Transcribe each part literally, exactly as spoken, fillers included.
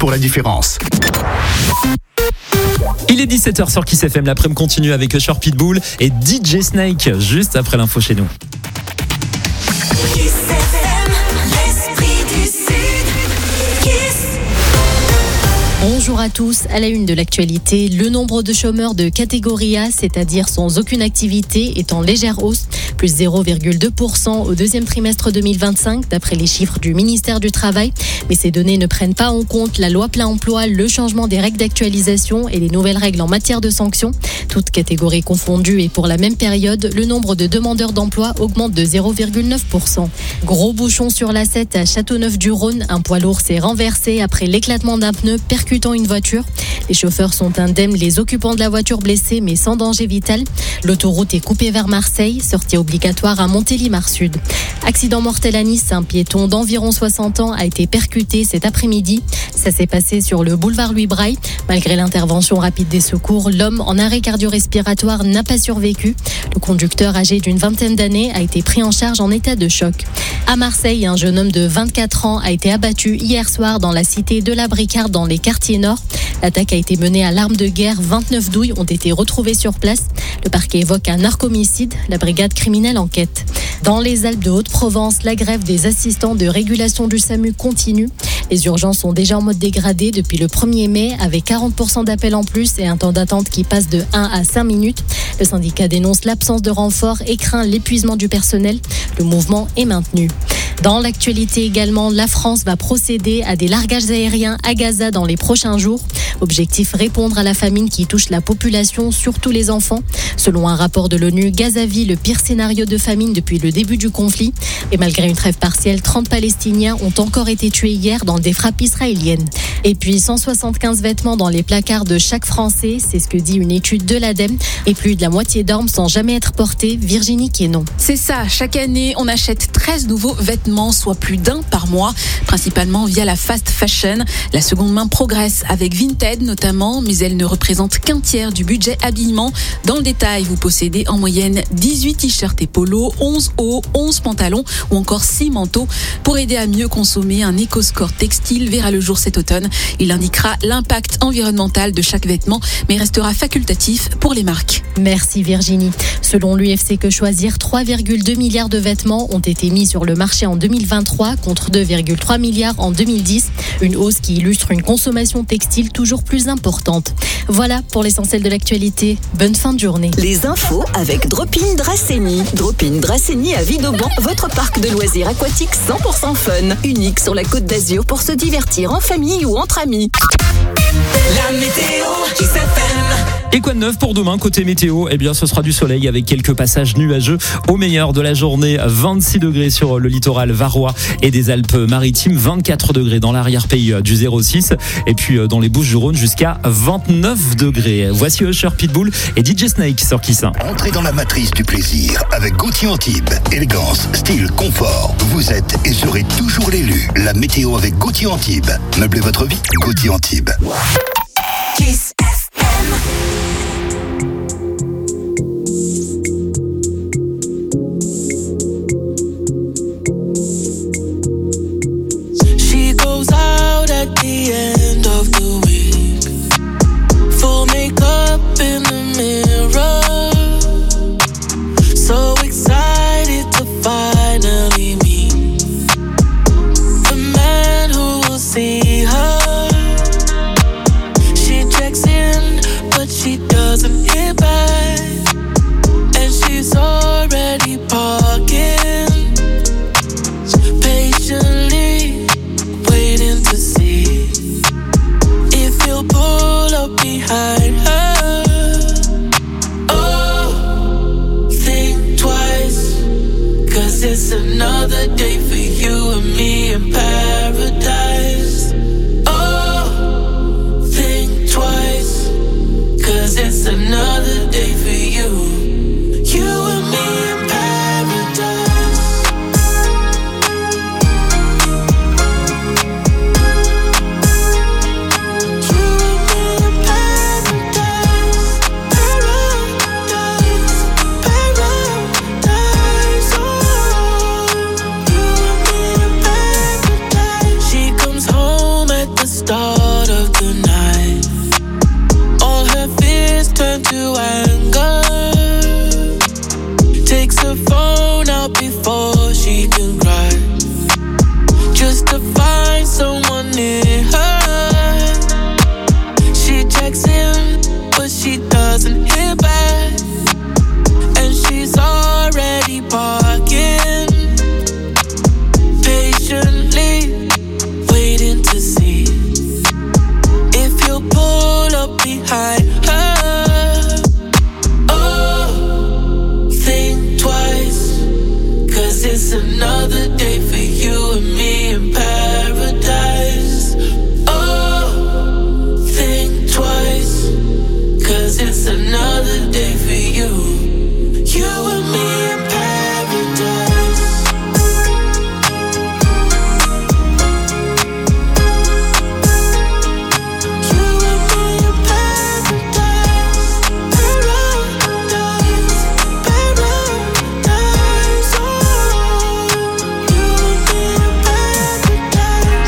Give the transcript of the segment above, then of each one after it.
pour la différence. Il est dix-sept heures sur Kiss F M, l'après-midi continue avec Usher, Pitbull et D J Snake, juste après l'info chez nous. Kiss F M, l'esprit du Sud. Kiss. Bonjour à tous, à la une de l'actualité, le nombre de chômeurs de catégorie A, c'est-à-dire sans aucune activité, est en légère hausse, plus zéro virgule deux pour cent au deuxième trimestre deux mille vingt-cinq, d'après les chiffres du ministère du Travail. Mais ces données ne prennent pas en compte la loi plein emploi, le changement des règles d'actualisation et les nouvelles règles en matière de sanctions. Toutes catégories confondues et pour la même période, le nombre de demandeurs d'emploi augmente de zéro virgule neuf pour cent. Gros bouchon sur l'A sept à Châteauneuf-du-Rhône, un poids lourd s'est renversé après l'éclatement d'un pneu percutant une voiture. Les chauffeurs sont indemnes, les occupants de la voiture blessés mais sans danger vital. L'autoroute est coupée vers Marseille, sortie obligatoire à Montélimar Sud. Accident mortel à Nice, un piéton d'environ soixante ans a été percuté cet après-midi. Ça s'est passé sur le boulevard Louis Braille. Malgré l'intervention rapide des secours, l'homme en arrêt cardio-respiratoire n'a pas survécu. Le conducteur âgé d'une vingtaine d'années a été pris en charge en état de choc. À Marseille, un jeune homme de vingt-quatre ans a été abattu hier soir dans la cité de la Bricarde dans les quartiers nord. L'attaque a été menée à l'arme de guerre. vingt-neuf douilles ont été retrouvées sur place. Le parquet évoque un narcomicide. La brigade criminelle enquête. Dans les Alpes de Haute-Provence, la grève des assistants de régulation du SAMU continue. Les urgences sont déjà en mode dégradé depuis le premier mai, avec quarante pour cent d'appels en plus et un temps d'attente qui passe de un à cinq minutes. Le syndicat dénonce l'absence de renfort et craint l'épuisement du personnel. Le mouvement est maintenu. Dans l'actualité également, la France va procéder à des largages aériens à Gaza dans les prochains jours. Objectif, répondre à la famine qui touche la population, surtout les enfants. Selon un rapport de l'ONU, Gaza vit le pire scénario de famine depuis le début du conflit. Et malgré une trêve partielle, trente Palestiniens ont encore été tués hier dans des frappes israéliennes. Et puis cent soixante-quinze vêtements dans les placards de chaque Français, c'est ce que dit une étude de l'ADEME. Et plus de la moitié dorment sans jamais être portés. Virginie Quénon. C'est ça, chaque année, on achète treize nouveaux vêtements, soit plus d'un par mois, principalement via la fast fashion. La seconde main progresse avec Vinted notamment, mais elle ne représente qu'un tiers du budget habillement. Dans le détail, vous possédez en moyenne dix-huit t-shirts et polos, onze hauts, onze pantalons ou encore six manteaux. Pour aider à mieux consommer, un éco-score textile verra le jour cet automne. Il indiquera l'impact environnemental de chaque vêtement, mais restera facultatif pour les marques. Merci Virginie. Selon l'U F C Que Choisir, trois virgule deux milliards de vêtements ont été mis sur le marché en deux mille vingt-trois contre deux virgule trois milliards en deux mille dix. Une hausse qui illustre une consommation textile toujours plus importante. Voilà pour l'essentiel de l'actualité. Bonne fin de journée. Les infos avec Drop-in Dracénie. Drop-in Dracénie à Vidauban, votre parc de loisirs aquatiques cent pour cent fun. Unique sur la Côte d'Azur pour se divertir en famille ou entre amis. La météo, Kiss F M. Et quoi de neuf pour demain côté météo? Eh bien, ce sera du soleil avec quelques passages nuageux. Au meilleur de la journée, vingt-six degrés sur le littoral varois et des Alpes-Maritimes, vingt-quatre degrés dans l'arrière-pays du zéro six. Et puis dans les Bouches-du-Rhône jusqu'à vingt-neuf degrés. Voici Usher, Pitbull et D J Snake sur Kiss. Entrez dans la matrice du plaisir avec Gauthier Antibes. Élégance, style, confort. Vous êtes et serez toujours l'élu. La météo avec Gauthier Antibes. Meublez votre vie. Gauthier Antibes. Kiss F M. She goes out at the end of the week, full makeup in the mirror, so excited to finally meet the man who will see her. She checks it the knife. All her fears turn to anger. Takes her phone out before she can cry, just to find someone near her. She checks in, but she doesn't hear back, and she's already parking, patiently waiting to see if you'll pull up behind her. Oh, think twice, 'cause it's another day for you and me in paradise. Oh, think twice, 'cause it's another day for you, you and me in paradise. You and me in paradise, paradise, paradise. Oh, you and me in paradise.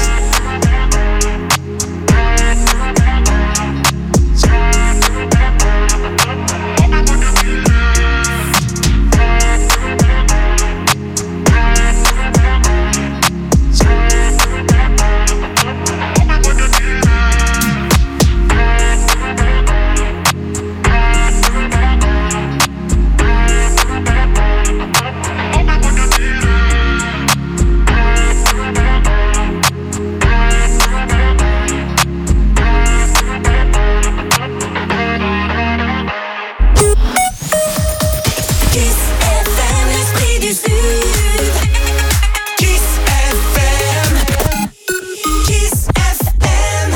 Kiss F M, l'esprit du Sud. Kiss F M. Kiss F M.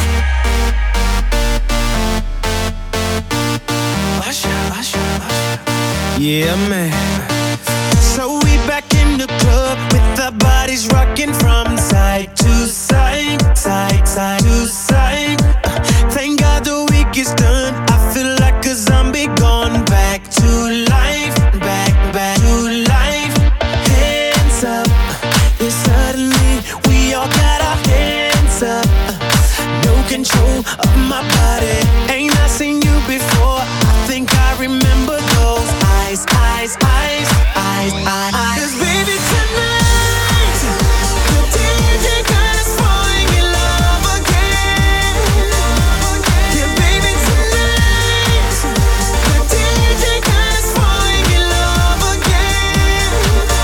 Yeah, man. So we back in the club with our bodies rocking from side to side, side, side to side. Uh, Thank God the week is done. I feel like a zombie gone back to life, back, back to life. Hands up, yeah, suddenly we all got our hands up. Uh, No control of my body. Ain't I seen you before? I think I remember those eyes, eyes, eyes, eyes, eyes. 'Cause baby tonight, the D J got us falling in love again. Yeah, baby tonight, the D J got us falling in love again.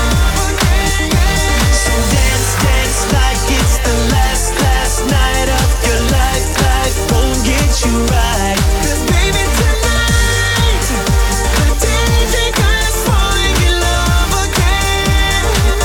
So dance, dance like it's the last, last night of your life. Life won't get you right. 'Cause baby tonight, the D J got us falling in love again.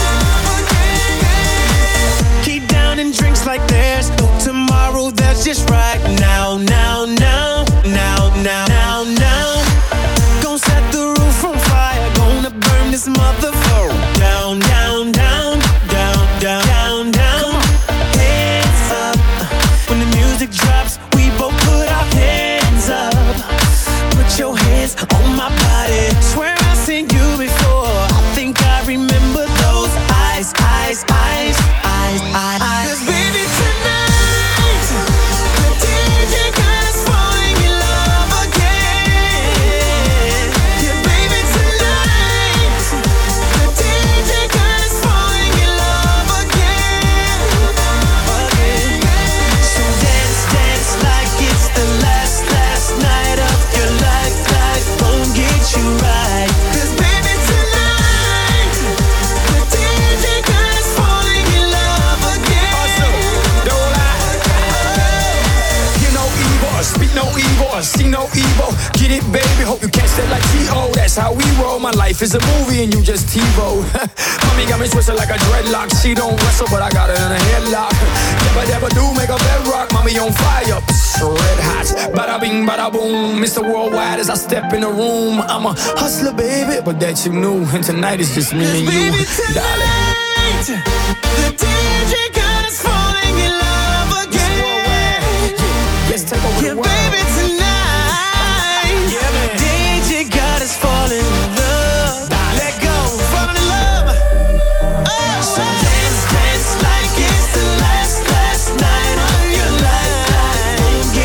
Keep down and drinks like there's no tomorrow. That's just right now, now, now, now, now, now, now. Gonna set the roof on fire. Gonna burn this motherfucker down, down, down, down, down, down, down. Hands up. When the music drops, we both put our hands up. Put your hands on my body. Swear I've seen you before. I think I remember those eyes, eyes, eyes, eyes, eyes. 'Cause baby tonight, the D J got us falling in love again. Yeah, baby tonight, the D J got us falling in love again. Again. So dance, dance like it's the last, last night of your life. Life won't get you right. 'Cause baby tonight, the D J got us falling in love again. Don't lie. Hear no evil, or speak no evil, or see no evil. Get it, baby, hope you catch that like T O. That's how we roll. My life is a movie and you just TiVo. Mommy got me twisted like a dreadlock. She don't wrestle, but I got her in a headlock. Never, never do make a bedrock. Mommy on fire, psh, red hot. Bada bing, bada boom. Mister Worldwide as I step in the room. I'm a hustler, baby, but that you knew. And tonight is just me and you, Baby darling. tonight, the D J got us falling in love again. Let's take over the Yeah, world. baby tonight, Yeah, man. D J got us falling in love. Let go, falling in love. Oh, so dance, dance like it's the last, last night of your life. Won't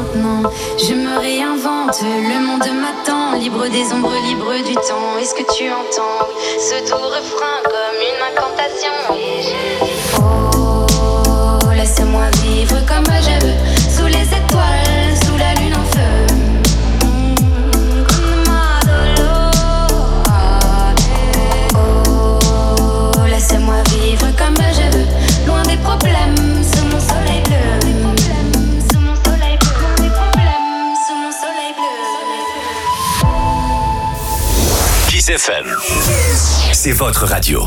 maintenant. Je me réinvente, le monde m'attend. Libre des ombres, libre du temps. Est-ce que tu entends ce doux refrain comme une incantation? Et je dis oh, laisse-moi vivre comme je veux, sous les étoiles, sous la lune en feu. Oh, laisse-moi vivre comme je veux, loin des problèmes, sous mon soleil bleu. Sous mon soleil bleu, loin des problèmes, sous mon soleil bleu. Kiss F M, c'est votre radio.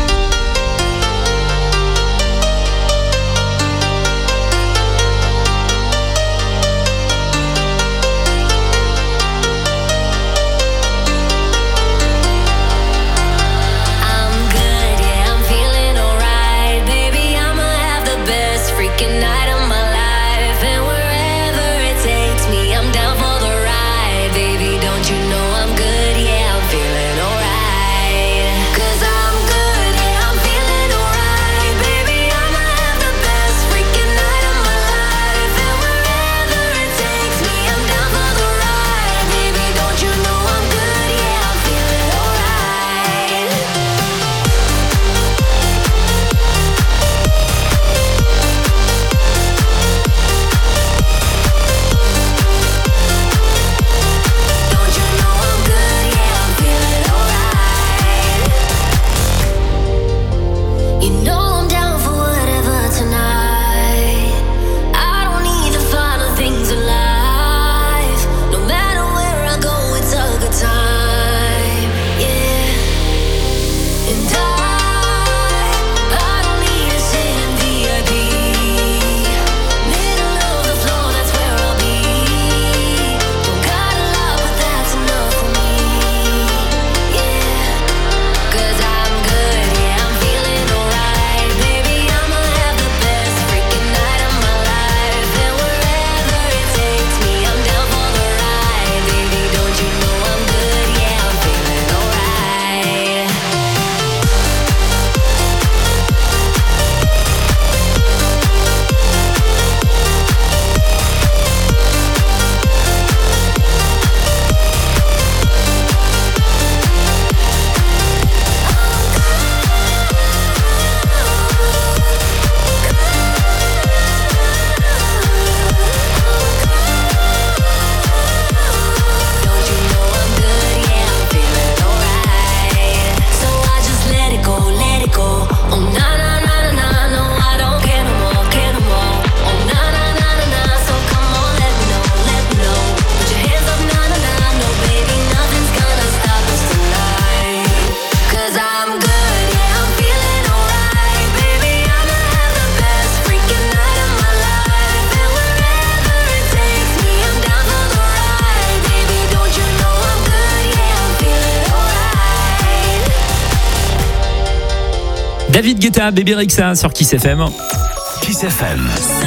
David Guetta, Bébé Rexha sur Kiss F M. Kiss F M.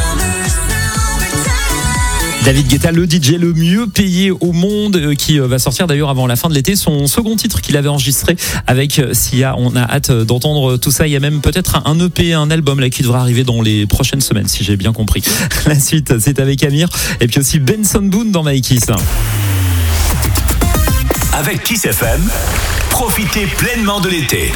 David Guetta, le D J le mieux payé au monde, qui va sortir d'ailleurs avant la fin de l'été son second titre qu'il avait enregistré avec Sia. On a hâte d'entendre tout ça. Il y a même peut-être un E P, un album là qui devra arriver dans les prochaines semaines, si j'ai bien compris. La suite, c'est avec Amir et puis aussi Benson Boone dans My Kiss. Avec Kiss F M, profitez pleinement de l'été.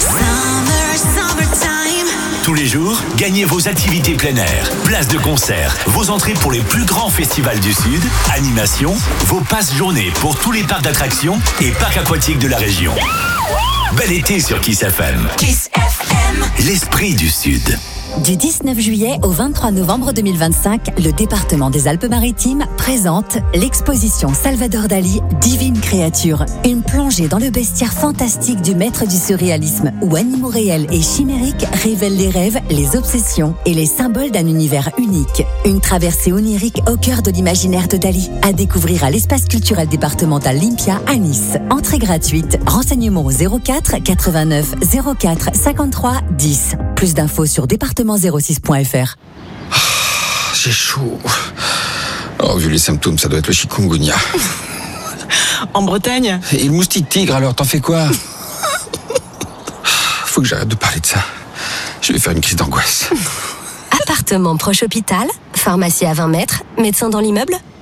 Tous les jours, gagnez vos activités plein air, places de concert, vos entrées pour les plus grands festivals du Sud, animations, vos passes journées pour tous les parcs d'attractions et parcs aquatiques de la région. Bel été sur Kiss F M. Kiss F M. L'esprit du Sud. Du dix-neuf juillet au vingt-trois novembre deux mille vingt-cinq, le département des Alpes-Maritimes présente l'exposition Salvador Dali, Divine Créature. Une plongée dans le bestiaire fantastique du maître du surréalisme, où animaux réels et chimériques révèlent les rêves, les obsessions et les symboles d'un univers unique. Une traversée onirique au cœur de l'imaginaire de Dali, à découvrir à l'espace culturel départemental Lympia à Nice. Entrée gratuite. Renseignements au zéro quatre quatre-vingt-neuf zéro quatre cinquante-trois dix. Plus d'infos sur département zéro six point f r. Oh, j'ai chaud. Oh, vu les symptômes, ça doit être le chikungunya. En Bretagne? Et le moustique tigre, alors t'en fais quoi? Faut que j'arrête de parler de ça. Je vais faire une crise d'angoisse. Appartement proche hôpital, pharmacie à vingt mètres, médecin dans l'immeuble.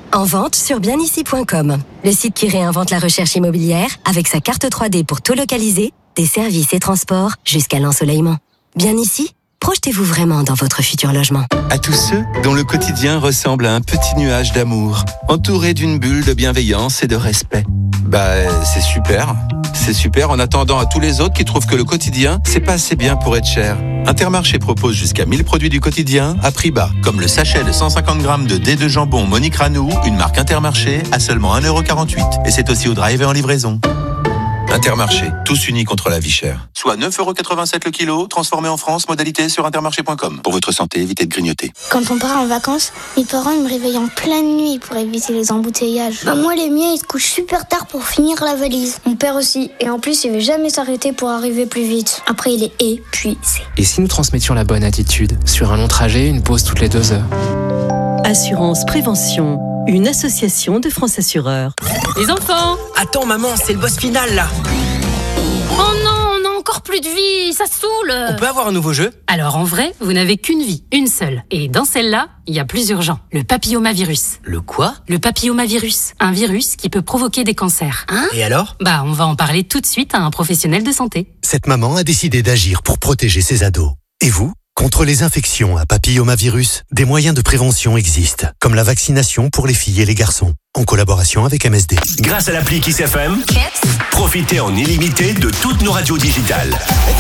En vente sur bien ici point com. Le site qui réinvente la recherche immobilière avec sa carte trois D pour tout localiser, des services et transports jusqu'à l'ensoleillement. Bien ici, projetez-vous vraiment dans votre futur logement. À tous ceux dont le quotidien ressemble à un petit nuage d'amour, entouré d'une bulle de bienveillance et de respect. Bah, c'est super. C'est super en attendant à tous les autres qui trouvent que le quotidien, c'est pas assez bien pour être cher. Intermarché propose jusqu'à mille produits du quotidien à prix bas, comme le sachet de cent cinquante grammes de dés de jambon Monique Ranou, une marque Intermarché, à seulement un euro quarante-huit. Et c'est aussi au drive et en livraison. Intermarché, tous unis contre la vie chère. Soit neuf euros quatre-vingt-sept le kilo, transformé en France, modalité sur intermarché point com. Pour votre santé, évitez de grignoter. Quand on part en vacances, mes parents ils me réveillent en pleine nuit pour éviter les embouteillages. Bah moi, les miens, ils se couchent super tard pour finir la valise. Mon père aussi. Et en plus, il veut jamais s'arrêter pour arriver plus vite. Après, il est épuisé. Et si nous transmettions la bonne attitude? Sur un long trajet, une pause toutes les deux heures. Assurance Prévention, une association de France Assureurs. Les enfants! Attends maman, c'est le boss final là! Oh non, on a encore plus de vie, ça saoule! On peut avoir un nouveau jeu? Alors en vrai, vous n'avez qu'une vie, une seule. Et dans celle-là, il y a plus urgent. Le papillomavirus. Le quoi? Le papillomavirus. Un virus qui peut provoquer des cancers. Hein? Et alors? Bah, on va en parler tout de suite à un professionnel de santé. Cette maman a décidé d'agir pour protéger ses ados. Et vous? Contre les infections à papillomavirus, des moyens de prévention existent, comme la vaccination pour les filles et les garçons, en collaboration avec M S D. Grâce à l'appli Kiss F M, profitez en illimité de toutes nos radios digitales.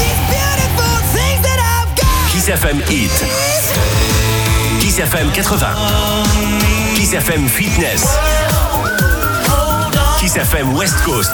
Kiss F M Hit, Kiss F M quatre-vingts, Kiss F M Fitness, Kiss F M West Coast.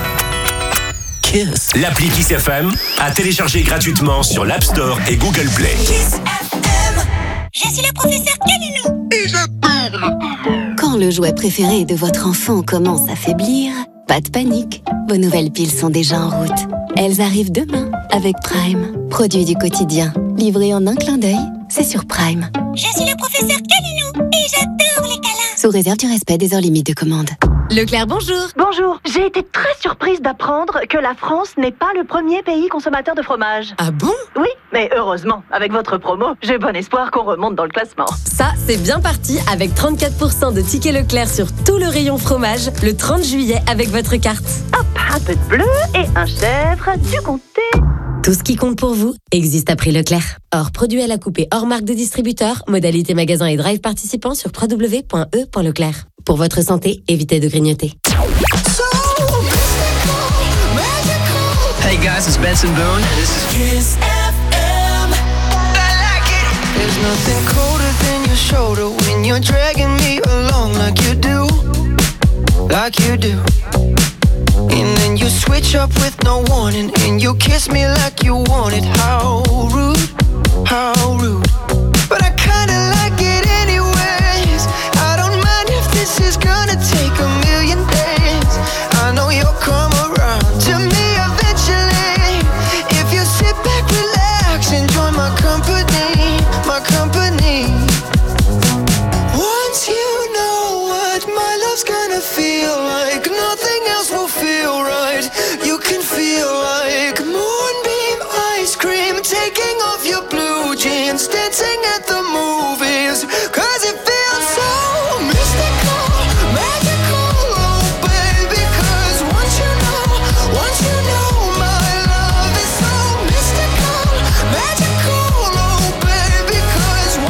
L'appli Kiss F M à télécharger gratuitement sur l'App Store et Google Play. Kiss F M. Je suis le professeur Kalilou. Et je parle. Quand le jouet préféré de votre enfant commence à faiblir, pas de panique. Vos nouvelles piles sont déjà en route. Elles arrivent demain avec Prime. Produit du quotidien. Livré en un clin d'œil, c'est sur Prime. Je suis le professeur Kalilou. Et j'adore les câlins. Sous réserve du respect des heures limites de commande. Leclerc, bonjour. Bonjour. J'ai été très surprise d'apprendre que la France n'est pas le premier pays consommateur de fromage. Ah bon? Oui, mais heureusement, avec votre promo, j'ai bon espoir qu'on remonte dans le classement. Ça, c'est bien parti avec trente-quatre pour cent de tickets Leclerc sur tout le rayon fromage le trente juillet avec votre carte. Hop, un peu de bleu et un chèvre du comté. Tout ce qui compte pour vous existe à prix Leclerc. Hors produit à la coupée, hors marque de distributeur, modalité magasin et drive participant sur w w w point e point leclerc. Pour votre santé, évitez de grignoter. Hey guys, it's Benson Boone. This is Kiss F M. I like it. There's nothing colder than your shoulder when you're dragging me along like you do, like you do. And then you switch up with no warning, and you kiss me like you want it. How rude, how rude. But I kinda like it anyways. I don't mind if this is gonna take a million days. I know you'll come around to me eventually. If you sit back, relax, enjoy my company, my company. Once you know what my love's gonna feel like, nothing else will feel right. You can feel like moonbeam ice cream, taking off your blue jeans, dancing at the movies, cause it feels so mystical, magical, oh baby, cause once you know, once you know my love is so mystical, magical, oh baby, cause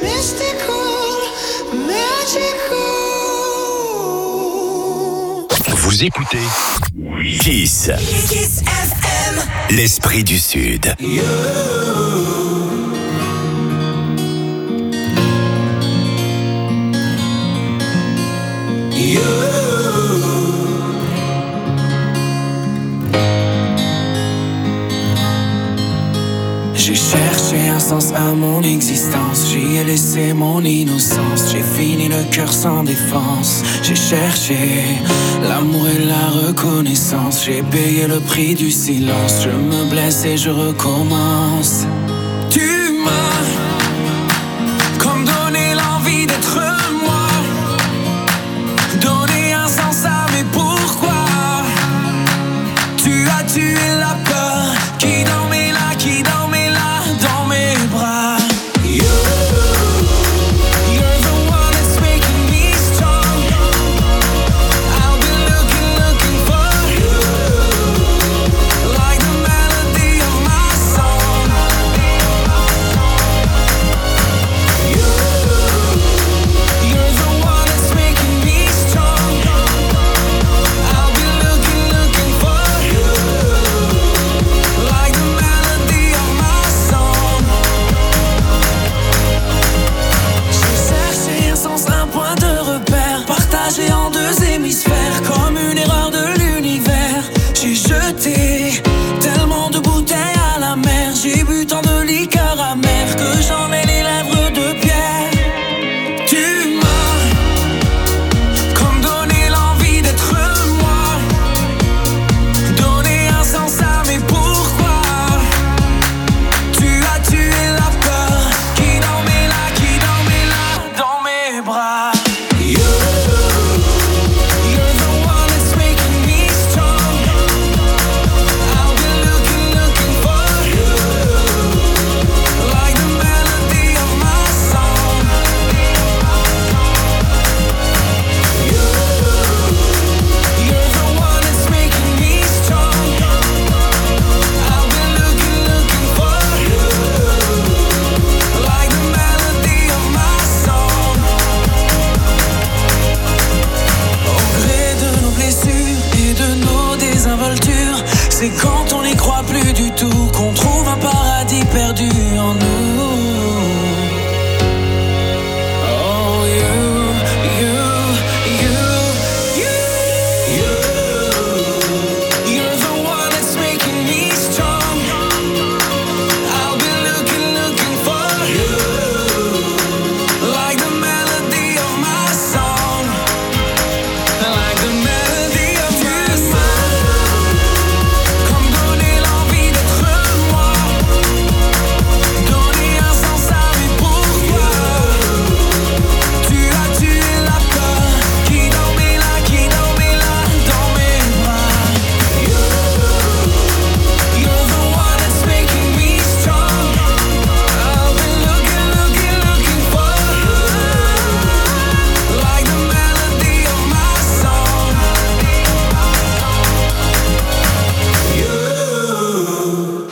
Vous écoutez Kiss. Kiss F M. L'esprit du Sud. You. You. J'ai cherché un sens à mon existence, j'y ai laissé mon innocence, j'ai fini le cœur sans défense. J'ai cherché l'amour et la reconnaissance, j'ai payé le prix du silence, je me blesse et je recommence. Tu m'as comme donné l'envie d'être moi, donné un sens à mes pourquoi. Tu as tué la peur qui dormait là, qui dormait là dans mes bras. You, you're the one that's making me strong. I'll be looking, looking for you, like the melody of my song. You, you're the one that's making me strong. I'll be looking, looking for you, like the melody of my song. J'ai cherché un sens, un point de repère, partagé en deux hémisphères, comme une erreur de l'univers. J'ai jeté tellement de bouteilles à la mer, j'ai bu tant de liqueurs amères que j'en ai les lèvres de pierre. Tu m'as comme donné l'envie d'être moi, donné un sens à mes pourquoi. Tu as tué la peur qui dormait là, qui dormait là dans mes bras. You, you're the one that's making me strong. I'll be looking, looking for you, like the melody of my song. You, you're the one that's making me strong. I'll be looking, looking for you, like the melody of my song. Au gré de nos blessures et de nos désinvoltures, c'est quand on n'y croit plus du tout qu'on trouve un paradis perdu en nous. Oh, you, you, you, you, you. You're the one that's making me strong. I'll be looking, looking for you, like the melody of my song, like the melody of my song. Comme donner l'envie d'être moi, donner un sens à mes pourquoi. Tu as tué la peur qui dormait là, qui dormait là dans mes bras. You, you're the one that's making me strong. I'll be looking, looking, looking for you, like the melody of my song. You.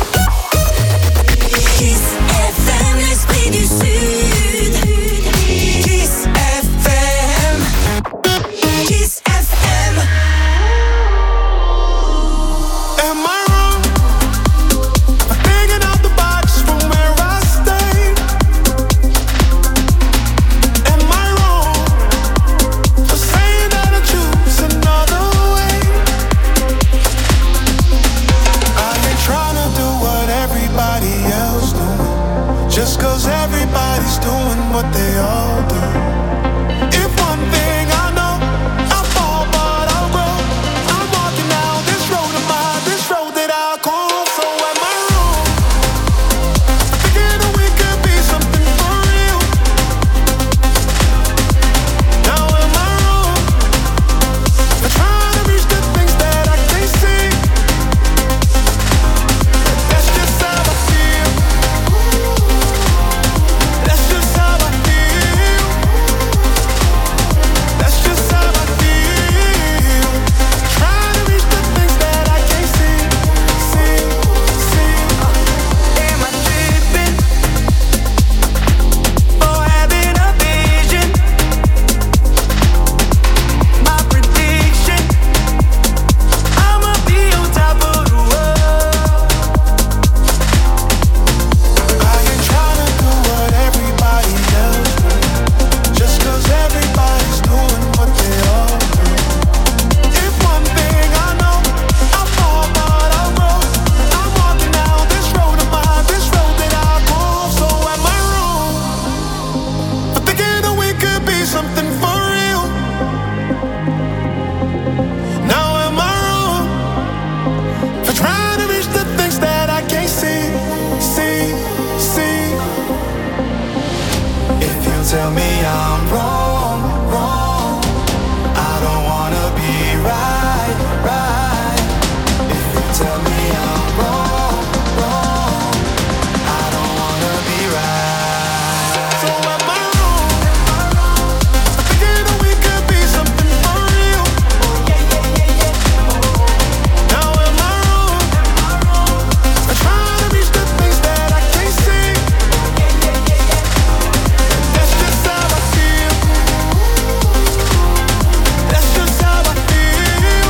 Kiss F M, l'esprit du Sud. Kiss F M. Kiss F M. Am I wrong for thinking out the box from where I stayed? Am I wrong for saying that I choose another way? I ain't trying to do what everybody else doing, just cause everybody's doing what they all do. If one thing I know, I fall but I'll grow. I'm walking down this road of mine, this road that I call home. So am I wrong for thinking that we could be something for real? Now am I wrong for trying to reach the things that I can't see? That's just how I feel. That's just how I feel. tell me I'm wrong, wrong. I don't wanna be right, right. If you tell me I'm wrong, wrong, I don't wanna be right. So am I wrong? Thinking that we could be something for real. Yeah, yeah, yeah, yeah. Now am I wrong? I'm trying to reach the things that I can't see. Yeah, yeah, yeah, yeah. That's just how I feel. That's just how I feel.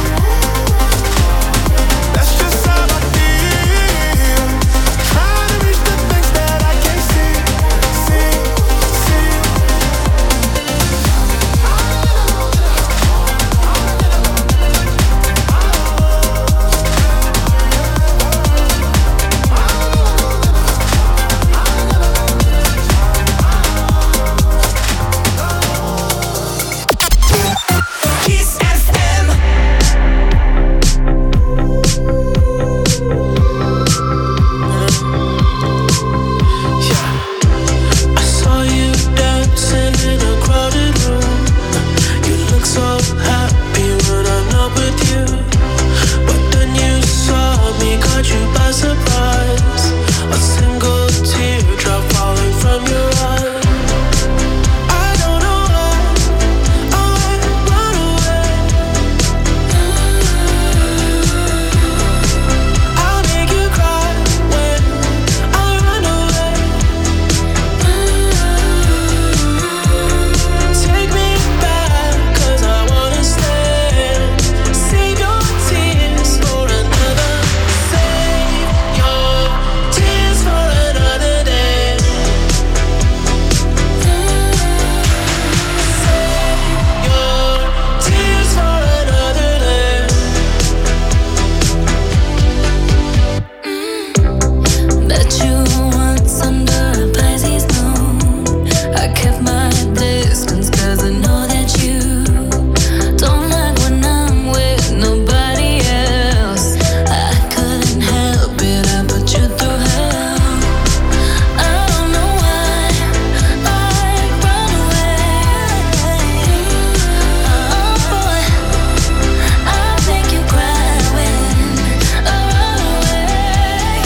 That's just how I feel. Trying to reach the things that I can't see, see, see. Kiss F M. I saw you dancing in a crowded room. You look so happy when I'm not with you. But then you saw me, caught you by surprise. A single teardrop falling from your eye. I don't know why I run away. I'll make you cry when I run away. Take me back, 'cause I wanna stay. Save your tears for another. Save your tears for another day. Save your tears for another day. Met you once under a Pisces moon. I kept my distance 'cause I know that you don't like when I'm with nobody else. I couldn't help it, I put you through hell. I don't know why I run away. Oh boy, I'll make you cry when I run away.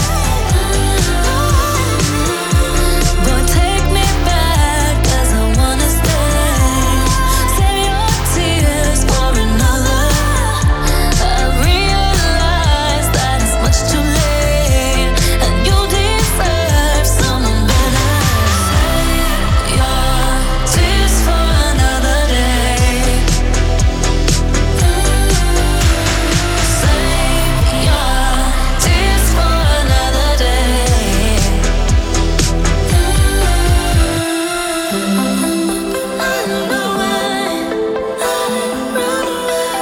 Boy, take me back, 'cause I wanna stay. Save your tears for another. I realize that it's much too late, and you deserve someone better. Save your tears for another day. Save your tears for another day. I don't know why I run away.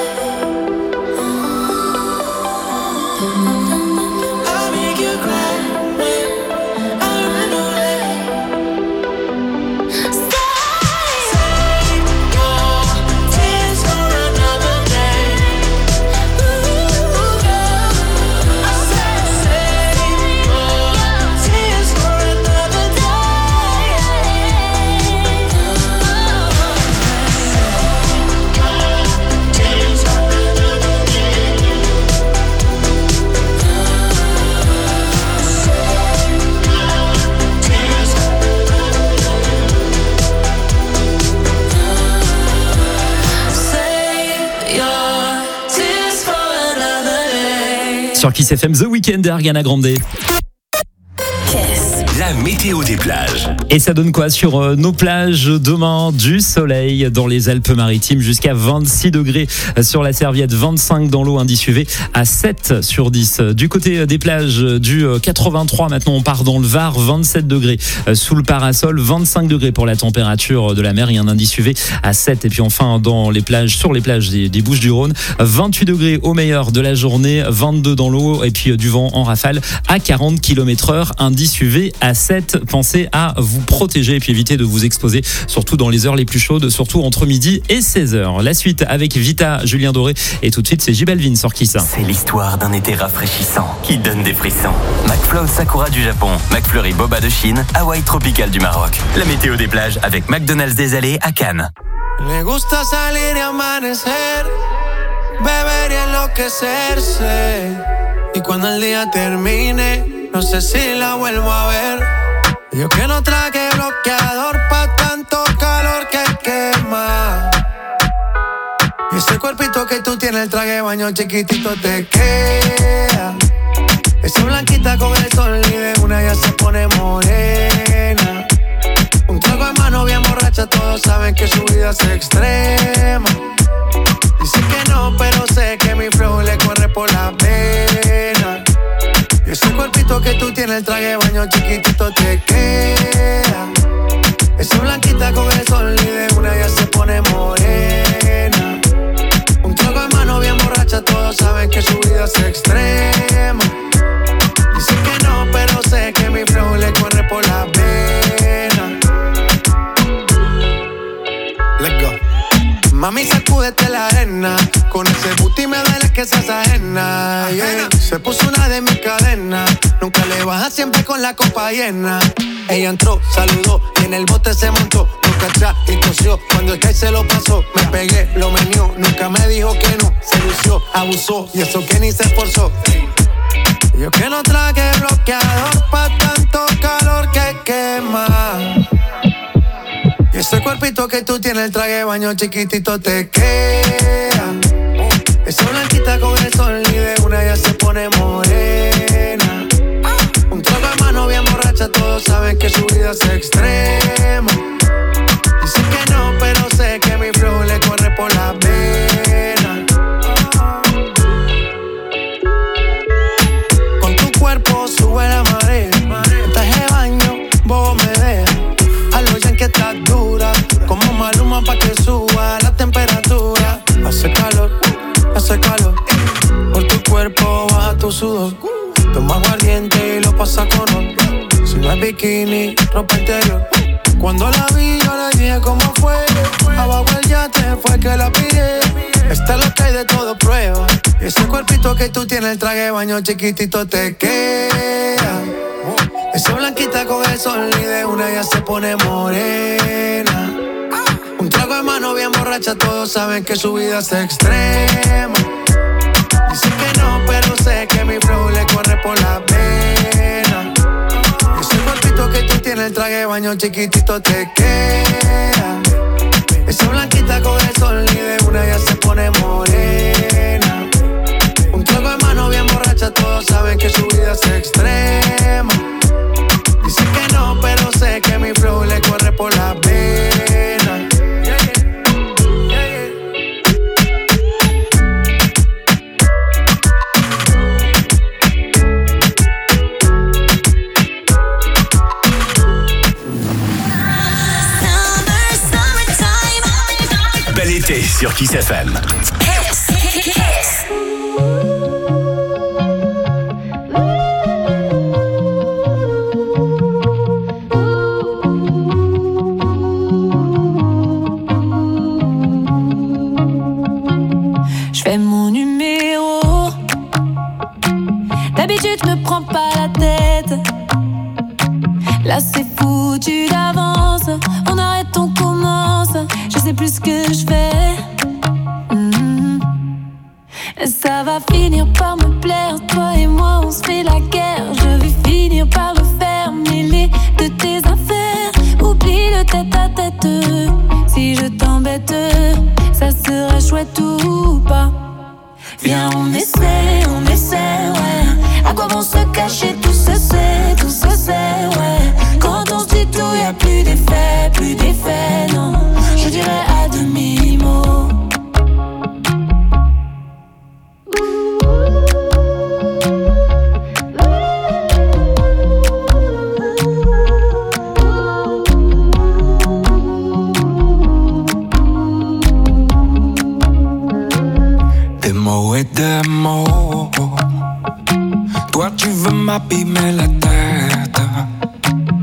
I'll make you cry when I run away. Save your tears for another day. I said save your tears for another day. Tears for another Save your tears for another day. Sur Kiss F M, The Weeknd et Ariana Grande. La météo des plages. Et ça donne quoi sur euh, nos plages demain? Du soleil dans les Alpes-Maritimes jusqu'à vingt-six degrés sur la Serviette, vingt-cinq dans l'eau, indice U V à sept sur dix. Du côté des plages du quatre-vingt-trois, maintenant on part dans le Var, vingt-sept degrés sous le parasol, vingt-cinq degrés pour la température de la mer, il y a un indice U V à sept. Et puis enfin dans les plages, sur les plages des, des Bouches-du-Rhône, vingt-huit degrés au meilleur de la journée, vingt-deux dans l'eau et puis du vent en rafale à quarante kilomètres heure, indice U V à sept. Pensez à vous protéger et puis éviter de vous exposer, surtout dans les heures les plus chaudes, surtout entre midi et seize heures. La suite avec Vita, Julien Doré, et tout de suite c'est J Balvin sur Kiss. C'est l'histoire d'un été rafraîchissant qui donne des frissons. McFlow Sakura du Japon, McFlurry Boba de Chine, Hawaii Tropical du Maroc. La météo des plages avec McDonald's des Allées à Cannes. Le gusta salir y amanecer, beber y enloquecerse. Y cuando el día termine, no sé si la vuelvo a ver. Yo que no traje bloqueador pa' tanto calor que quema. Y ese cuerpito que tú tienes, el traje de baño chiquitito te queda. Esa blanquita con el sol y de una ya se pone morena. Un trago de mano bien borracha, todos saben que su vida es extrema. Dice que no, pero sé que mi flow le corre por la pena. Y ese cuerpito que tú tienes, el traje de baño chiquitito te queda. Esa blanquita con el sol y de una ya se pone morena. Un trago de mano bien borracha, todos saben que su vida es extrema. Dice que no, pero sé que mi flow le corre por la pena. Let's go. Mami, sacúdete la arena. Con ese booty me duele que seas ajena, yeah. Se puso una de mis cadenas. Nunca le baja, siempre con la copa llena. Ella entró, saludó y en el bote se montó. Nunca atrás y tosió. Cuando el que se lo pasó, me pegué, lo menió. Nunca me dijo que no, se lució, abusó. Y eso que ni se esforzó. Yo que no traje bloqueador pa' tanto calor que quema. Y ese cuerpito que tú tienes, el traje de baño chiquitito te queda. Esa blanquita con el sol y de una ya se pone morena. Un trago de mano bien borracha, todos saben que su vida es extrema. Dice que no, pero sé que mi flow le corre por la pena. Con tu cuerpo sube la marea. En traje de baño, vos me dejas. A lo ya que estás dura, como Maluma pa' que suba la temperatura. Hace calor, hace calor. Por tu cuerpo baja tu sudor. Toma aguardiente y lo pasa con ron. Si no es bikini, ropa interior. Cuando la vi yo le dije cómo fue. Abajo el yate fue que la pillé. Esta es lo que hay de todo prueba. Y ese cuerpito que tú tienes, el traje de baño chiquitito te queda. Esa blanquita con el sol y de una ya se pone morena. Un trago de mano bien borracha, todos saben que su vida es extrema. Dice que no, pero sé que mi flow le corre por la pena. Ese cuerpito que tú tienes, el traje de baño chiquitito te queda. Esa blanquita con el sol y de una ya se pone morena. Un trago de mano bien borracha, todos saben que su vida es extrema. Dice que no, pero sé que mi flow le corre por la pena. Yeah, yeah. Yeah, yeah. Bel été sur Kiss F M. Kiss, Kiss. D'habitude, je me prends pas la tête. Là, c'est foutu d'avance. On arrête, on commence. Je sais plus ce que je fais. Mmh. Ça va finir par me plaire. Toi et moi, on se fait la guerre. Je vais finir par le faire. Mêler de tes affaires. Oublie le tête à tête. Si je t'embête, ça sera chouette ou pas. Viens, on essaie, on essaie, ouais. À quoi vont se cacher, tout se sait, tout se sait, ouais. Quand on se dit tout, y'a plus d'effet, plus d'effet, non. Je dirais à demi-mot. Des mots et des mots. Toi tu veux m'abîmer la tête.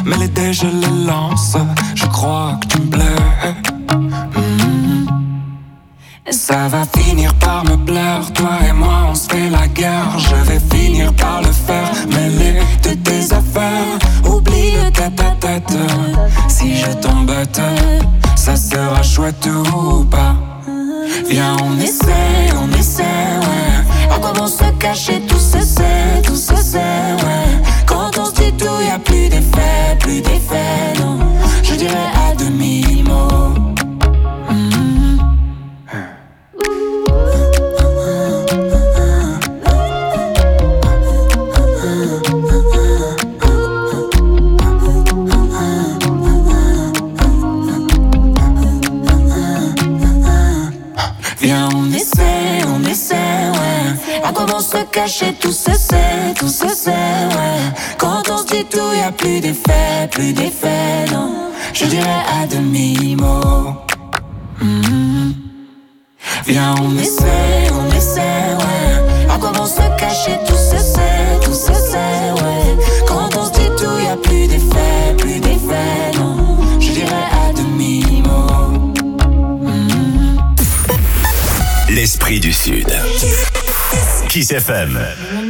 mais les dés je les lance. Je crois que tu me plais. Mm-hmm. Ça va finir par me plaire. Toi et moi on se fait la guerre. Je vais finir par le faire. Mêler de tes affaires. Oublie le tête à tête. Si je t'embête, ça sera chouette ou pas. Viens on essaie, on essaie, ouais. À quoi bon se cacher, tout se sait, tout se sait, ouais. Quand on se dit tout, y'a plus d'effet, plus d'effet, non. Je dirais à demi-mot. Mm-hmm. Viens on essaie, on essaie, ouais. À quoi bon se cacher, tout se sait, tout se sait, ouais. Quand on se dit tout, y'a plus d'effet, plus d'effet, non. Je dirais à demi-mot. Mm-hmm. Viens on essaie, on essaie, ouais. À quoi bon se cacher, tout se sait, tout se sait, ouais. Quand on se dit tout, y'a plus d'effet, plus d'effet, non. Je dirais à demi-mot. Mm-hmm. L'esprit du Sud. Kiss F M.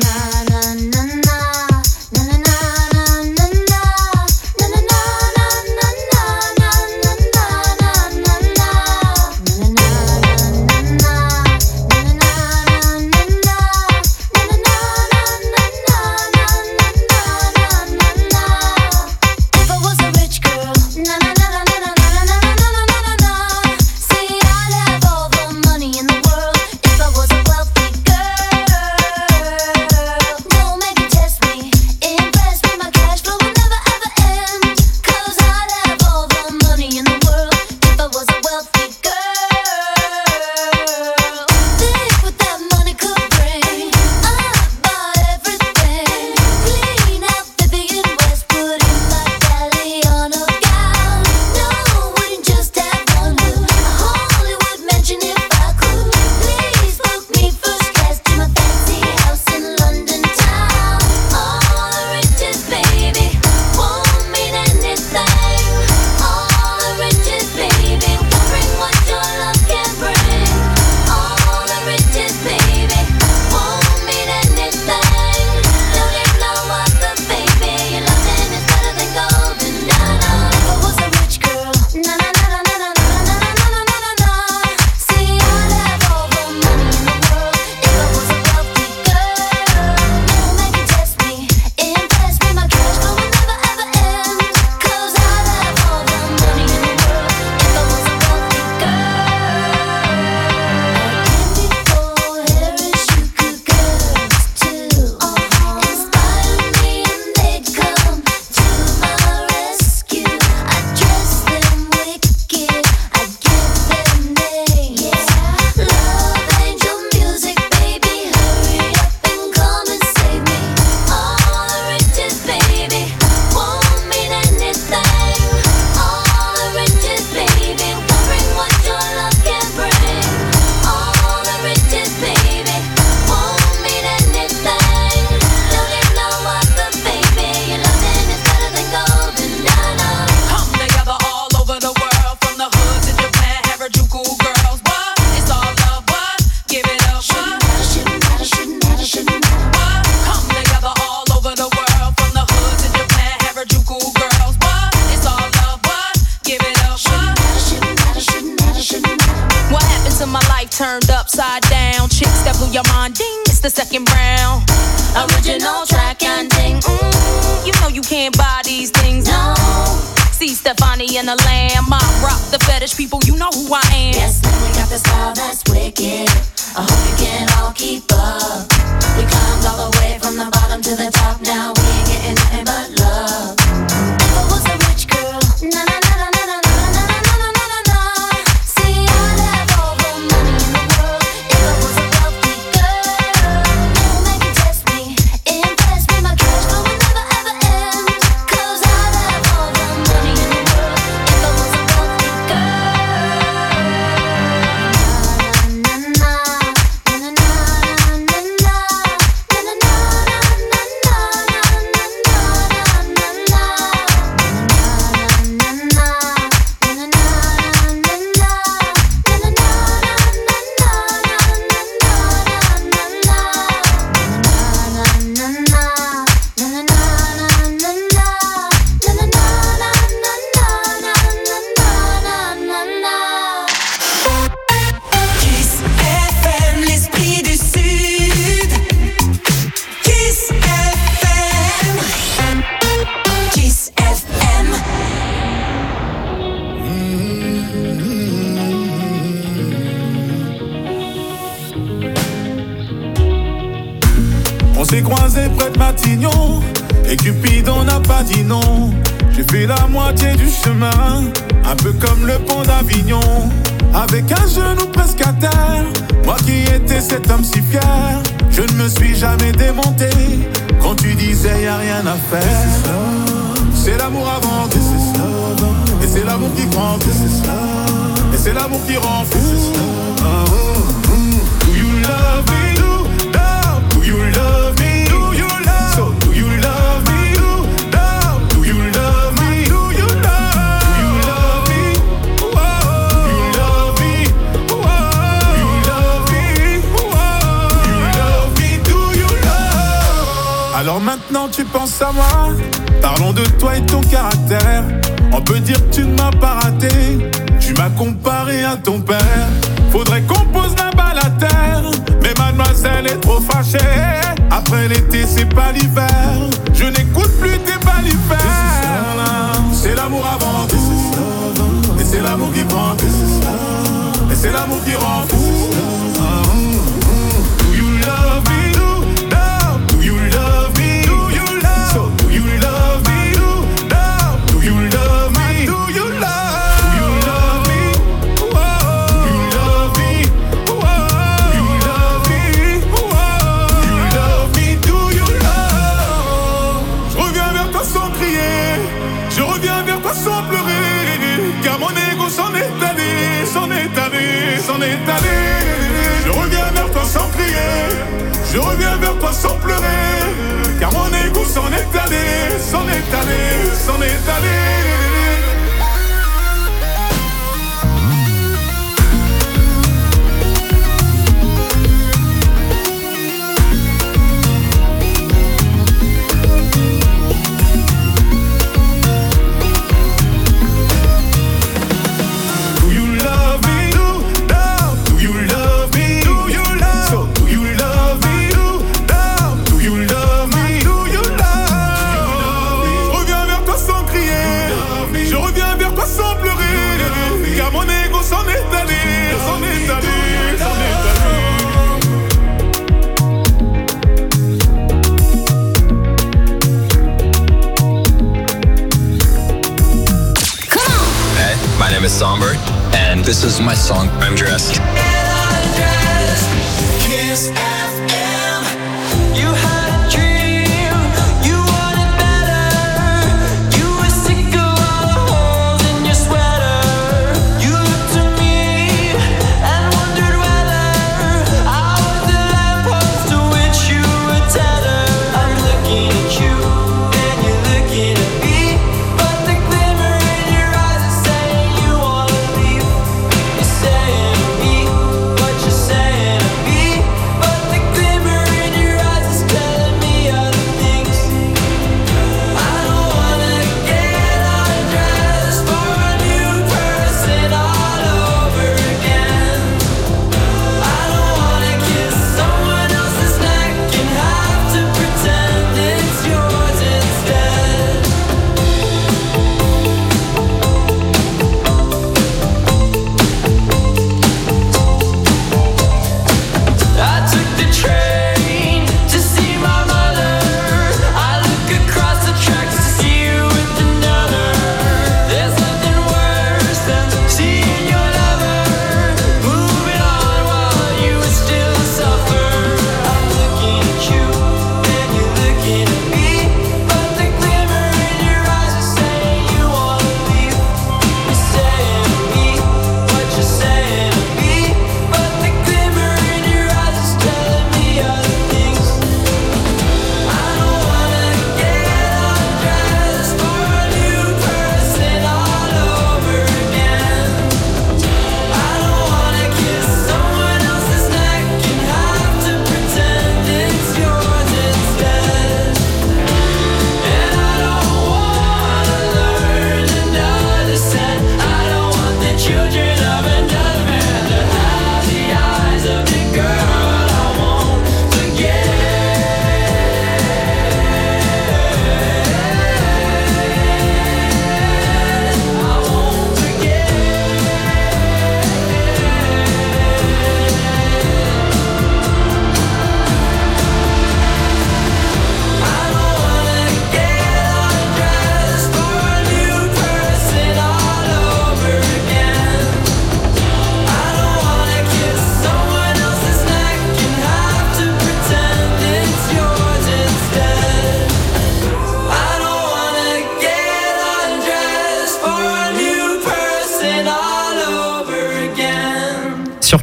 Turned upside down, chicks that blew your mind, ding, it's the second round. Original track and ding, mm, you know you can't buy these things, no. See Stefani and the Lamb, I rock the fetish people, you know who I am. Yes, man, we got the style that's wicked. I hope you can all keep up. We climbed all the way from the bottom to the top, now we ain't getting nothing but love. If I was a rich girl, na na na na na na na na na na na na na. See, I'd have all the money in the world. If I was a wealthy girl, no man can test me, impress me. My cash flow will never ever end. 'Cause I'd have all the money in the world. If I was a wealthy girl. Na na na na na na na na na na na na na. s'est croisés près de Matignon et Cupidon n'a pas dit non. J'ai fait la moitié du chemin, un peu comme le pont d'Avignon, avec un genou presque à terre. Moi qui étais cet homme si fier, je ne me suis jamais démonté quand tu disais y'a rien à faire. C'est l'amour avant tout, et c'est l'amour qui prend tout, et c'est l'amour qui rend fou. Do you love me? Do you love me? Do you love? So do you love me? Do you love me? Do you love? Do you love me? Do you love me? Do you love me? Do you love me? Do you love? Alors maintenant tu penses à moi. Parlons de toi et ton caractère. On peut dire que tu ne m'as pas raté. Tu m'as comparé à ton père. Faudrait qu'on pose la balle à terre. Mais mademoiselle est trop fâchée. Après l'été c'est pas l'hiver. Je n'écoute plus tes balivers. C'est l'amour avant tout, et c'est l'amour qui prend tout, et c'est l'amour qui rend fou. Do you love me? Do you love me? Do you love? So do you love me? Do you love me? Do you love? Sans pleurer, car mon ego s'en est allé, s'en est allé, s'en est allé. Je reviens vers toi sans crier, je reviens vers toi sans pleurer, car mon ego s'en est allé, s'en est allé, s'en est allé. Songbird, and this is my song, I'm Dressed. Kiss F M. You had a dream, you wanted better. You were sick of all the holes in your sweater. You looked to me and wondered whether I was the lamppost to which you were tethered. I'm looking at you and you're looking at me, but the glimmer in your eyes is saying you wanna leave. You're saying to me what you're saying to me, but the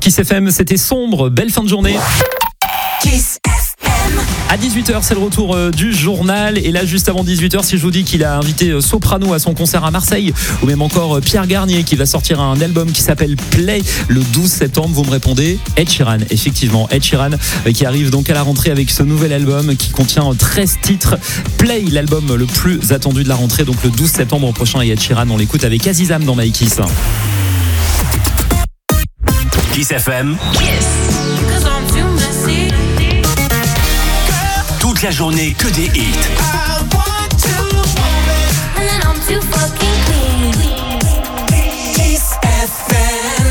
Kiss F M, c'était sombre. Belle fin de journée. Kiss F M. À dix-huit heures, c'est le retour euh, du journal. Et là, juste avant dix-huit heures, si je vous dis qu'il a invité euh, Soprano à son concert à Marseille, ou même encore euh, Pierre Garnier qui va sortir un album qui s'appelle Play le douze septembre, vous me répondez Ed Sheeran. Effectivement, Ed Sheeran euh, qui arrive donc à la rentrée avec ce nouvel album qui contient treize titres. Play, l'album le plus attendu de la rentrée, donc le douze septembre prochain. Et Ed Sheeran, on l'écoute avec Azizam dans My Kiss. Kiss F M. Kiss. Toute la journée, que des hits. Kiss F M.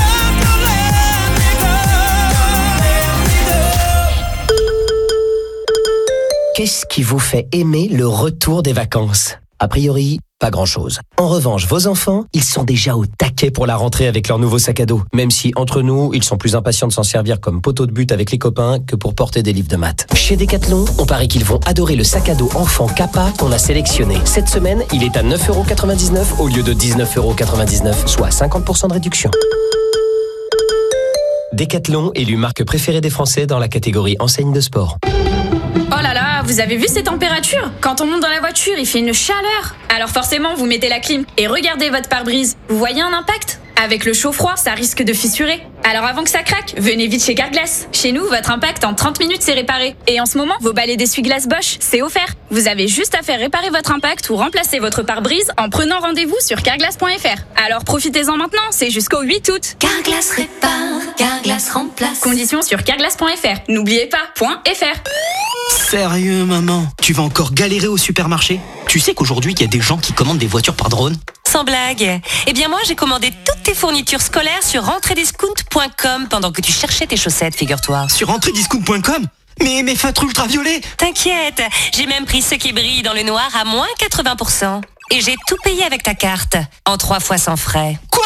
Qu'est-ce qui vous fait aimer le retour des vacances ? A priori, pas grand-chose. En revanche, vos enfants, ils sont déjà au taquet pour la rentrée avec leur nouveau sac à dos. Même si, entre nous, ils sont plus impatients de s'en servir comme poteau de but avec les copains que pour porter des livres de maths. Chez Decathlon, on parie qu'ils vont adorer le sac à dos enfant Kappa qu'on a sélectionné. Cette semaine, il est à neuf euros quatre-vingt-dix-neuf au lieu de dix-neuf euros quatre-vingt-dix-neuf, soit cinquante pour cent de réduction. Decathlon, élu marque préférée des Français dans la catégorie enseigne de sport. Oh là là, vous avez vu ces températures ? Quand on monte dans la voiture, il fait une chaleur. Alors forcément, vous mettez la clim et regardez votre pare-brise. Vous voyez un impact ? Avec le chaud-froid, ça risque de fissurer. Alors avant que ça craque, venez vite chez Carglass. Chez nous, votre impact en trente minutes, c'est réparé. Et en ce moment, vos balais d'essuie-glace Bosch, c'est offert. Vous avez juste à faire réparer votre impact ou remplacer votre pare-brise en prenant rendez-vous sur carglass point f r. Alors profitez-en maintenant, c'est jusqu'au huit août. Carglass répare, Carglass remplace. Conditions sur carglass point f r. N'oubliez pas, .fr. Sérieux, maman? Tu vas encore galérer au supermarché? Tu sais qu'aujourd'hui, il y a des gens qui commandent des voitures par drone? Sans blague. Eh bien moi, j'ai commandé toutes tes fournitures scolaires sur rentrée-discount point com pendant que tu cherchais tes chaussettes, figure-toi. Sur rentrée-discount point com? Mais mes feutres ultraviolets! T'inquiète, j'ai même pris ceux qui brillent dans le noir à moins quatre-vingts pour cent. Et j'ai tout payé avec ta carte, en trois fois sans frais. Quoi?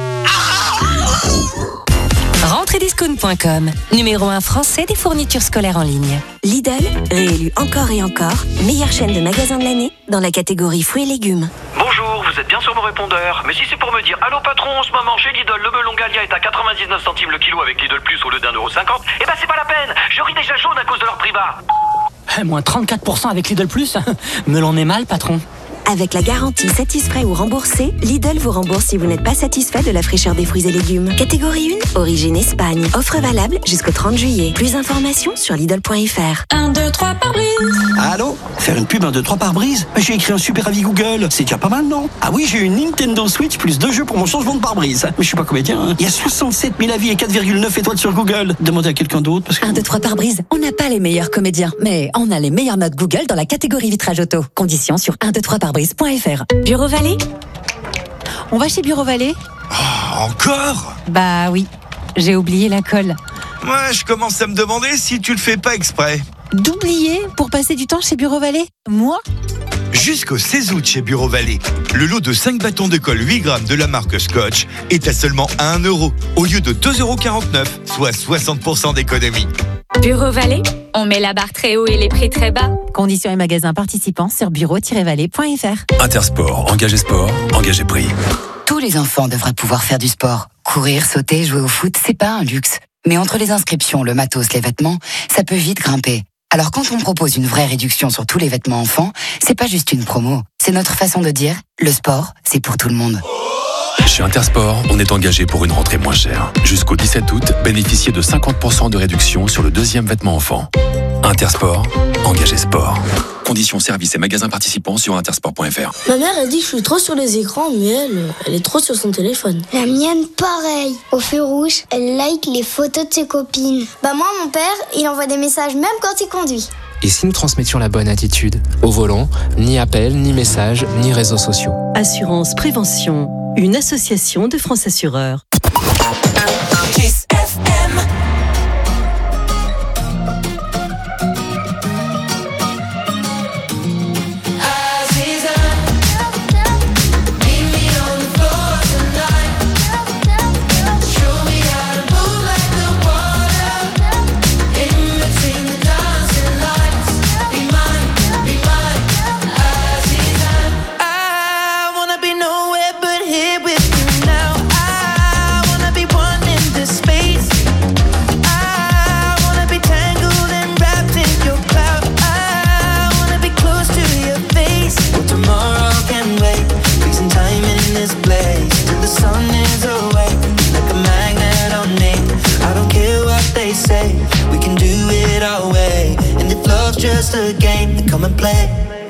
rentrée-discount point com, numéro un français des fournitures scolaires en ligne. Lidl, réélu encore et encore, meilleure chaîne de magasins de l'année dans la catégorie fruits et légumes. Bonjour, vous êtes bien sur mon répondeur. Mais si c'est pour me dire allô patron, en ce moment chez Lidl, le melon Gallia est à quatre-vingt-dix-neuf centimes le kilo avec Lidl Plus au lieu d'un euro cinquante, eh ben c'est pas la peine, je ris déjà jaune à cause de leur prix bas. Eh, moins trente-quatre pour cent avec Lidl Plus? Me l'en est mal, patron. Avec la garantie satisfait ou remboursé, Lidl vous rembourse si vous n'êtes pas satisfait de la fraîcheur des fruits et légumes. Catégorie un, origine Espagne. Offre valable jusqu'au trente juillet. Plus d'informations sur Lidl point f r. un, deux, trois par brise. Allô? Faire une pub un, deux, trois par brise? J'ai écrit un super avis Google. C'est déjà pas mal, non? Ah oui, j'ai une Nintendo Switch plus deux jeux pour mon changement de pare-brise. Mais je suis pas comédien, hein. Il y a soixante-sept mille avis et quatre virgule neuf étoiles sur Google. Demandez à quelqu'un d'autre parce que... un, deux, trois par brise. On n'a pas les meilleurs comédiens, mais on a les meilleures notes Google dans la catégorie vitrage auto. Conditions sur un, deux, trois par brise point f r. Bureau Vallée? On va chez Bureau Vallée? Oh, encore? Bah oui, j'ai oublié la colle. Moi, je commence à me demander si tu le fais pas exprès. D'oublier pour passer du temps chez Bureau Vallée? Moi? Jusqu'au seize août chez Bureau Vallée, le lot de cinq bâtons de colle huit grammes de la marque Scotch est à seulement un euro au lieu de deux euros quarante-neuf, soit soixante pour cent d'économie. Bureau Vallée, on met la barre très haut et les prix très bas. Conditions et magasins participants sur bureau tiret vallée point f r. Intersport, engagé sport, engagé prix. Tous les enfants devraient pouvoir faire du sport. Courir, sauter, jouer au foot, c'est pas un luxe. Mais entre les inscriptions, le matos, les vêtements, ça peut vite grimper. Alors quand on propose une vraie réduction sur tous les vêtements enfants, c'est pas juste une promo. C'est notre façon de dire, le sport, c'est pour tout le monde. Chez Intersport, on est engagé pour une rentrée moins chère. Jusqu'au dix-sept août, bénéficiez de cinquante pour cent de réduction sur le deuxième vêtement enfant. Intersport, engagé sport. Conditions, services et magasins participants sur intersport point f r. Ma mère a dit que je suis trop sur les écrans, mais elle, elle est trop sur son téléphone. La mienne, pareil. Au feu rouge, elle like les photos de ses copines. Bah moi, mon père, il envoie des messages même quand il conduit. Et si nous transmettions la bonne attitude? Au volant, ni appel, ni messages, ni réseaux sociaux. Assurance Prévention, une association de France Assureurs. Kiss F M. I wanna be nowhere but here with you now. I this place till the sun is awake. Like a magnet on me. I don't care what they say. We can do it our way. And if love's just a game, then come and play.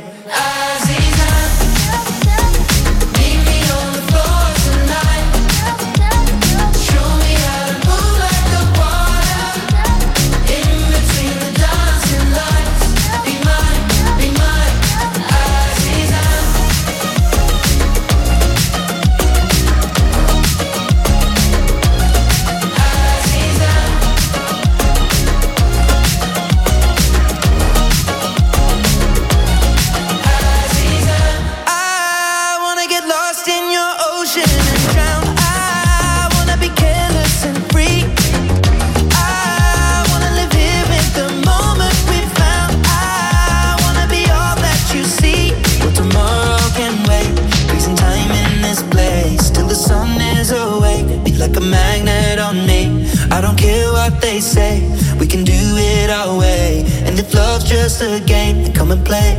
They say we can do it our way, and if love's just a game, then come and play.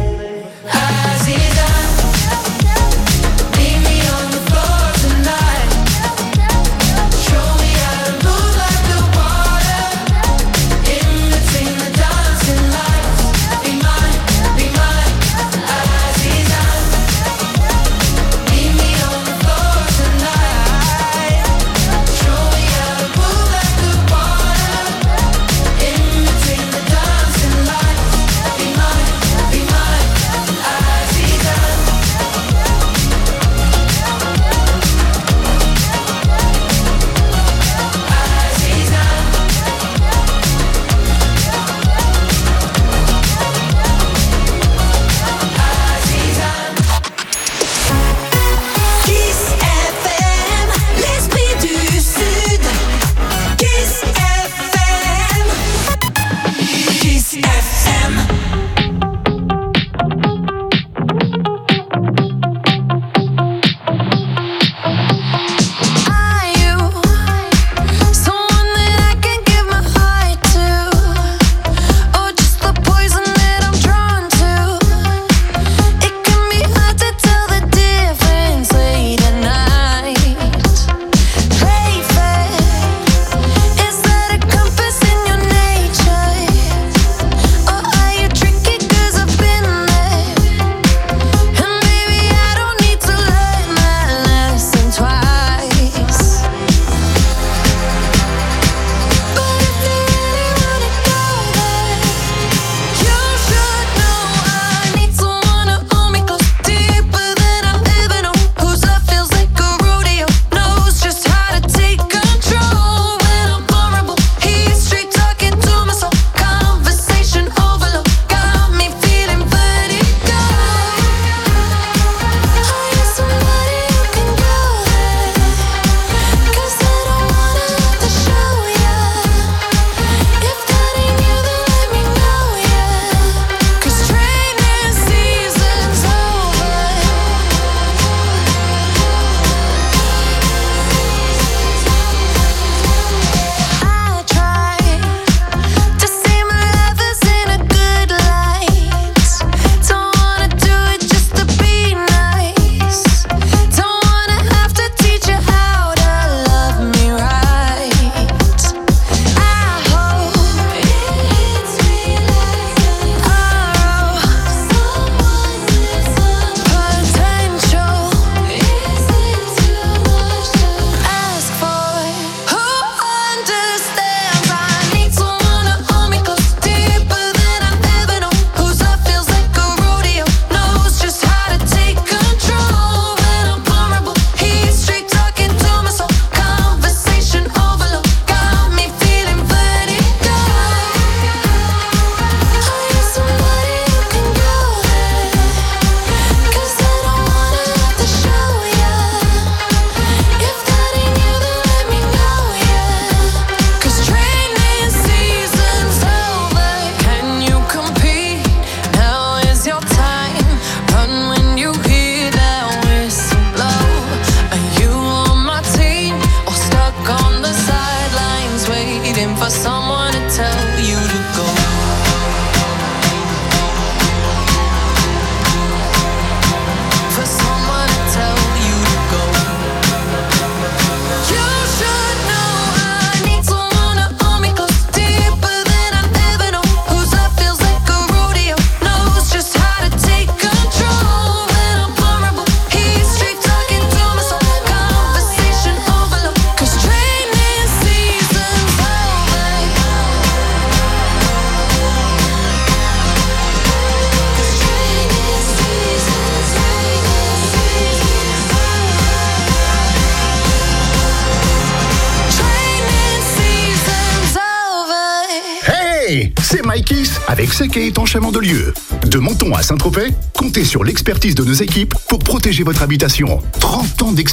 Hey, c'est Mikeys avec Sec et étanchement de lieu. De Menton à Saint-Tropez, comptez sur l'expertise de nos équipes pour protéger votre habitation. trente ans d'expérience.